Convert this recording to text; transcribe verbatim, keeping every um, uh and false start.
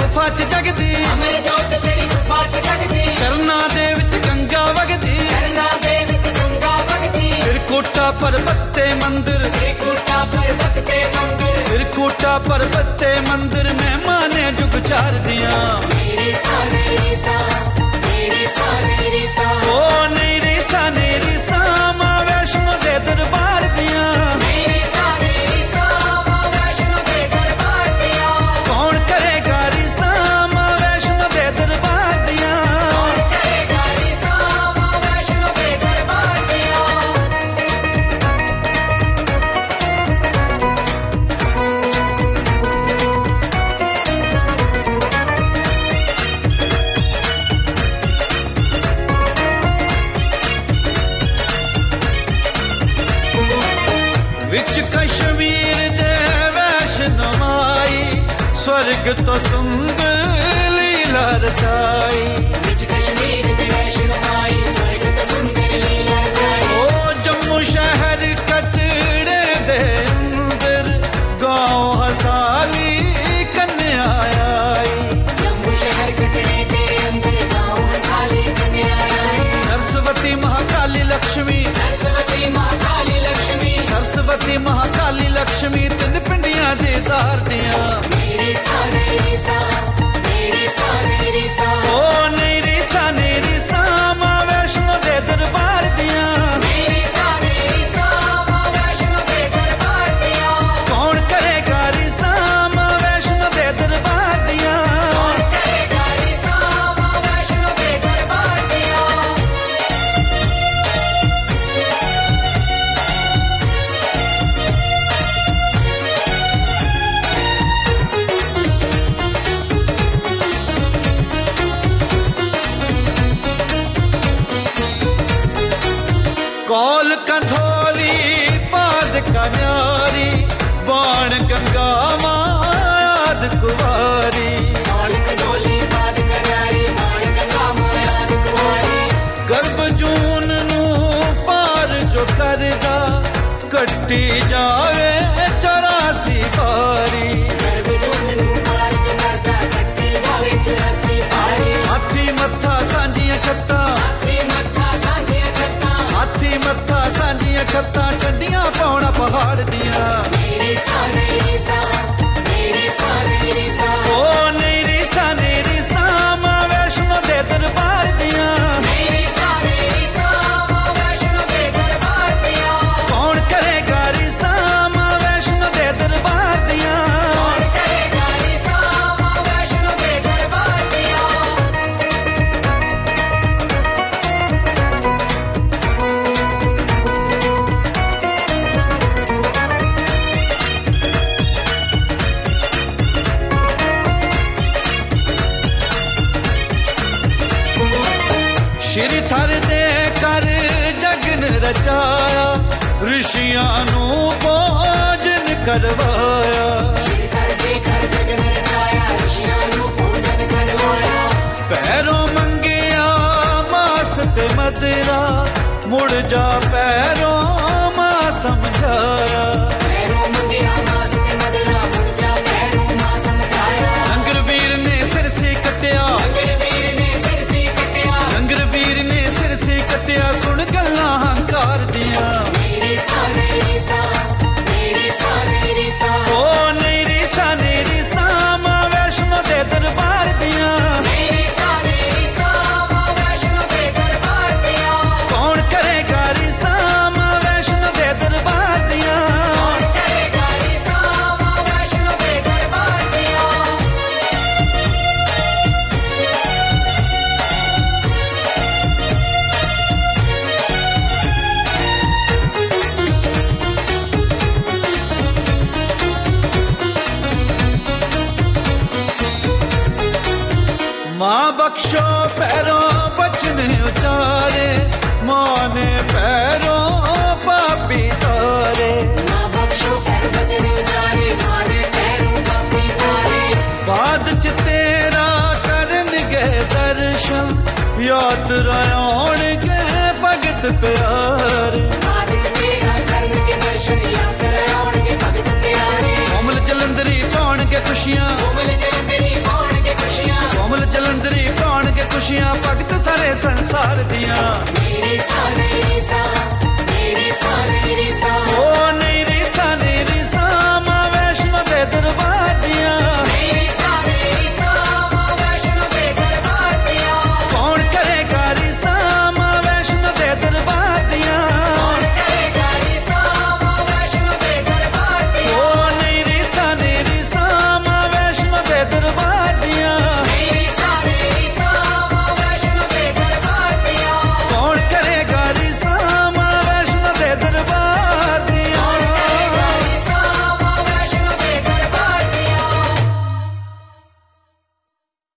गुफा च जगदी अमर जोत तेरी गुफा च जगदी करना दे विच गंगा वगदी चरना दे विच गंगा वगदी त्रिकुटा पर्वत ते मंदिर त्रिकुटा पर्वत ते मंदिर त्रिकुटा पर्वत ते मंदिर मेहमाने जुग चार दिया मेरी सा मेरी सा मेरी सा मेरी सा ओ नहीं रे सा नहीं रे सा मां वैष्णो दे दरबार दिया मेरी सा मेरी सा मां वैष्णो दे दरबार दिया कौन करेगा रिसा मां वैष्णो दे दरबार दिया कौन करेगा रिसा मां वैष्णो दे दरबार दिया विच कश्मीर दे वैष्णो माई स्वर्ग तो सुंदर लीला रचाई विच कश्मीर दे वैष्णो माई स्वर्ग तो सुंदर लीला रचाई ओ जम्मू शहर कटड़े दे अंदर गांव हसाली कन्या आई जम्मू शहर कटड़े दे अंदर गांव हसाली कन्या आई सरस्वती महाकाली लक्ष्मी सरस्वती महाकाली लक्ष्मी सरस्वती महाकाली लक्ष्मी तीन पिंडियां दे दार दिया मेरी सा मेरी सा मेरी सा मेरी सा ओ नहीं रे सा नहीं रे सा मां वैष्णो दे दरबार दिया मेरी सा मेरी सा मां वैष्णो दे दरबार दिया कौन करेगा रिसा मां वैष्णो दे दरबार दिया कौन करेगा रिसा मां वैष्णो दे दरबार दिया कौल कंधोली पाद कन्यारी बाण गंगा माद कुवारी कौल कदोली बाद कनारी मान गंगा मायाद कुमारी गर्भ जून नू पार जो करदा कट्टी जावे चौरासी बारी गर्भ जून नू पार जो करदा कट्टी जावे चौरासी पारी हाथी मत्था सांझियां छत्तां हाथी मत्था सांझियां छत्तां हाथी मत्था सांझियां छत्तां टंडियां पौना पहाड़ दियां मेरी सा मेरी सा मेरी सा मेरी सा ओ नहीं रे सा नहीं रे सा मां वैष्णो दे दरबार दियां मेरी सा मेरी सा मां वैष्णो दे दरबार दिया कौन करेगा रिसा मां वैष्णो दे दरबार दियां कौन करेगा रिसा मां वैष्णो दे दरबार दिया श्री थर दे कर जगन रचाया ऋषियां नू भोजन करवाया श्री कर दे कर जगन रचाया ऋषियां नू पूजन करवाया पैरों मंगिया मास ते मदरा मुड़ जा पैरों मां समझाया पैरों मंदिरा मास ते मदरा मुड़ जा पैरों मां समझाया लंगर वीर ने सिर से कटिया लंगर वीर ने सिर से कटिया लंगर वीर ने सिर से कटिया सुन गल्लां हंकार दिया मेरी सा मेरी सा मेरी सा मेरी सा ओ नहीं रे सा नहीं रे सा मां वैष्णो दे दरबार दिया मेरी सा मेरी सा मां वैष्णो दे दरबार दिया कौन करेगा रिसा मां वैष्णो दे दरबार दिया कौन करेगा रिसा मां वैष्णो दे दरबार दिया मां बख्शो पैरों बचन उचारे मां ने पैरों पापी तारे मां बख्शो पैर बचन उतारे मां ने पैरों पापी तारे बाद च तेरा करन गए दर्शन यात्रा आउण गए भगत प्यारे बाद च तेरा करन के दर्शन यात्रा आउण के भगत प्यारे कोमल जलंधरी पाउणगे खुशियां कोमल जलंधरी पाउण के ਖੁਸ਼ੀਆਂ ਭਗਤ ਸਾਰੇ ਸੰਸਾਰ ਦੀਆਂ ਮੇਰੀ ਸਾ ਮੇਰੀ ਸਾ